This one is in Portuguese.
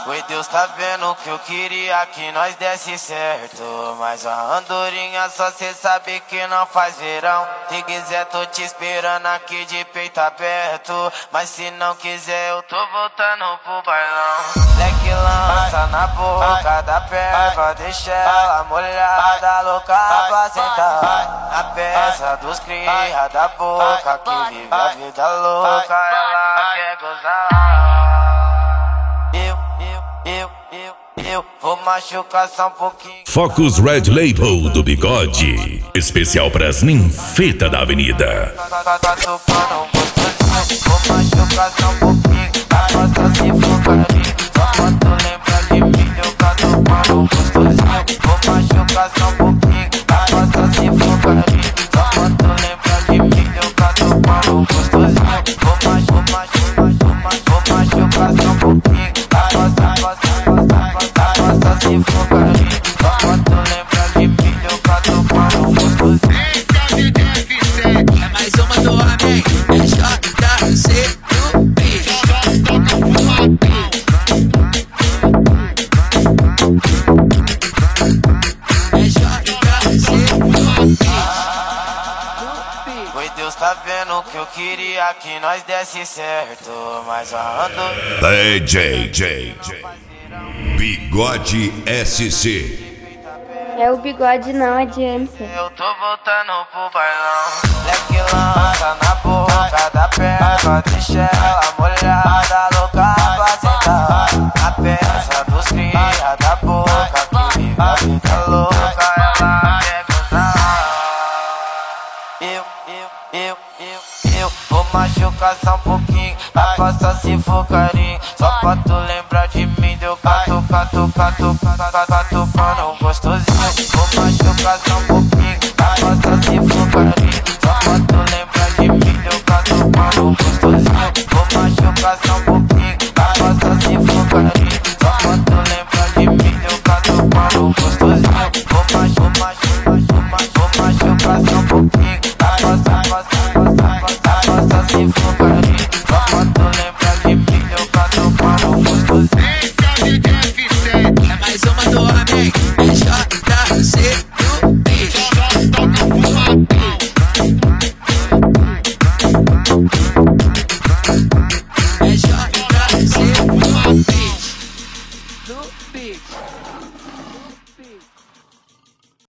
Oi, Deus tá vendo que eu queria que nós desse certo, mas a andorinha só cê sabe que não faz verão. Se quiser tô te esperando aqui de peito aberto, mas se não quiser eu tô voltando pro bailão. Leque lança na boca da perva, deixa ela molhada, louca pra sentar na peça dos cria da boca que vive a vida louca, ela quer gozar. Eu vou machucar só um pouquinho. Focus Red Label do Bigode, especial pras ninfetas da avenida. Vou machucar só um pouquinho, a costa se focar ali. Só pra tu lembrar de mim, eu catucando gostosinho. Vou machucar só um pouquinho, a costa se focar ali. Só pra tu lembrar de mim, eu catucando gostosinho. Vou machucar só um pouquinho, a costa se focar ali. Só pra tu lembrar de mim, eu catucando gostosinho. É mais uma do homem, é JC do beat. É JC do beat. Oi, Deus tá vendo que eu queria que nós desse certo, mas a andorinha DJ Bigode SC. É o Bigode, não adianta. eu tô voltando pro bailão. Leque lança na boca da perva, deixa ela molhada, louca pra sentar na peça dos cria da boca que vive a vida louca, ela quer gozar. Eu vou machucar só um pouquinho, a costa se focarinho. Só pra tu lembrar de mim, deu catucando gostosinho. Vou machucar só um pouquinho.